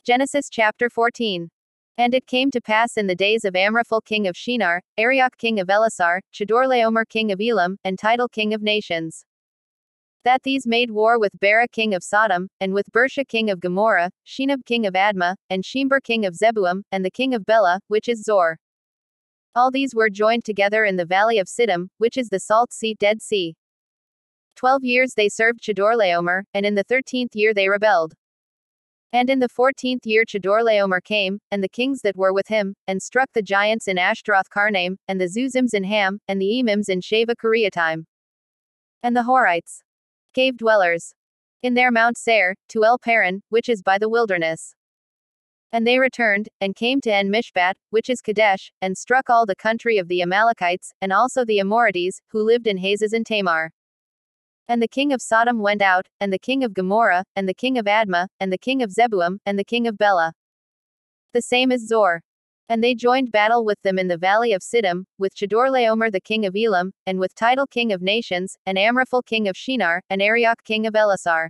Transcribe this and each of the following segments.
Genesis chapter 14. And it came to pass in the days of Amraphel king of Shinar, Arioch king of Elasar, Chedorlaomer king of Elam, and Tidal king of nations, that these made war with Bera king of Sodom, and with Bersha king of Gomorrah, Shinab king of Admah, and Shember king of Zeboim, and the king of Bela, which is Zor. All these were joined together in the valley of Siddim, which is the salt sea, Dead Sea. 12 years they served Chedorlaomer, and in the 13th year they rebelled. And in the 14th year Chedorlaomer came, and the kings that were with him, and struck the giants in Ashtaroth Karnaim, and the Zuzims in Ham, and the Emims in Shava Kiriataim, and the Horites, cave dwellers, in their Mount Seir, to El Paran, which is by the wilderness. And they returned, and came to En Mishpat, which is Kadesh, and struck all the country of the Amalekites, and also the Amorites, who lived in Hazaz and Tamar. And the king of Sodom went out, and the king of Gomorrah, and the king of Admah, and the king of Zeboim, and the king of Bela, the same as Zor. And they joined battle with them in the valley of Siddim, with Chedorlaomer the king of Elam, and with Tidal king of nations, and Amraphel king of Shinar, and Arioch king of Elasar.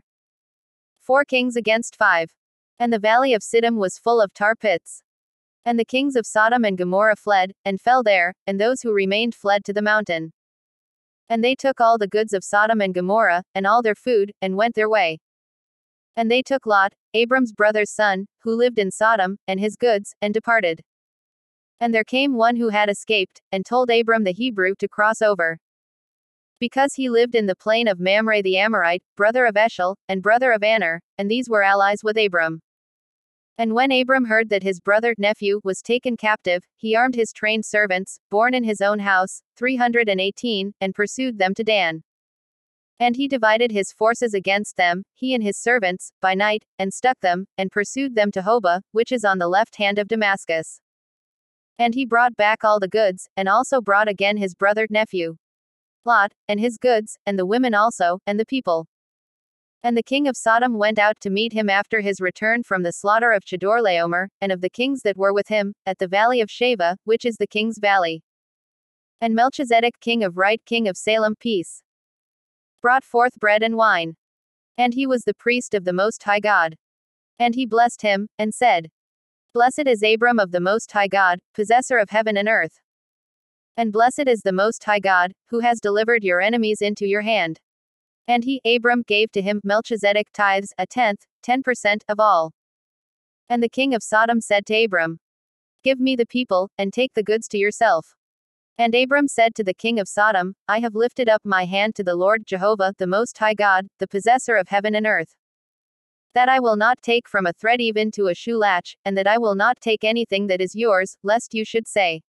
4 kings against 5. And the valley of Siddim was full of tar pits. And the kings of Sodom and Gomorrah fled, and fell there, and those who remained fled to the mountain. And they took all the goods of Sodom and Gomorrah, and all their food, and went their way. And they took Lot, Abram's brother's son, who lived in Sodom, and his goods, and departed. And there came one who had escaped, and told Abram the Hebrew to cross over, because he lived in the plain of Mamre the Amorite, brother of Eshel, and brother of Aner, and these were allies with Abram. And when Abram heard that his brother-nephew was taken captive, he armed his trained servants, born in his own house, 318, and pursued them to Dan. And he divided his forces against them, he and his servants, by night, and stuck them, and pursued them to Hobah, which is on the left hand of Damascus. And he brought back all the goods, and also brought again his brother-nephew Lot, and his goods, and the women also, and the people. And the king of Sodom went out to meet him after his return from the slaughter of Chedorlaomer, and of the kings that were with him, at the valley of Shava, which is the king's valley. And Melchizedek king of Right king of Salem peace, brought forth bread and wine. And he was the priest of the Most High God. And he blessed him, and said, Blessed is Abram of the Most High God, possessor of heaven and earth. And blessed is the Most High God, who has delivered your enemies into your hand. And he, Abram, gave to him, Melchizedek, tithes, 1/10, 10% of all. And the king of Sodom said to Abram, Give me the people, and take the goods to yourself. And Abram said to the king of Sodom, I have lifted up my hand to the Lord Jehovah, the Most High God, the possessor of heaven and earth, that I will not take from a thread even to a shoe latch, and that I will not take anything that is yours, lest you should say,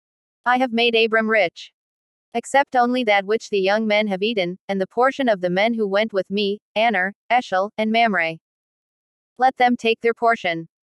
I have made Abram rich, except only that which the young men have eaten, and the portion of the men who went with me, Aner, Eshel, and Mamre. Let them take their portion.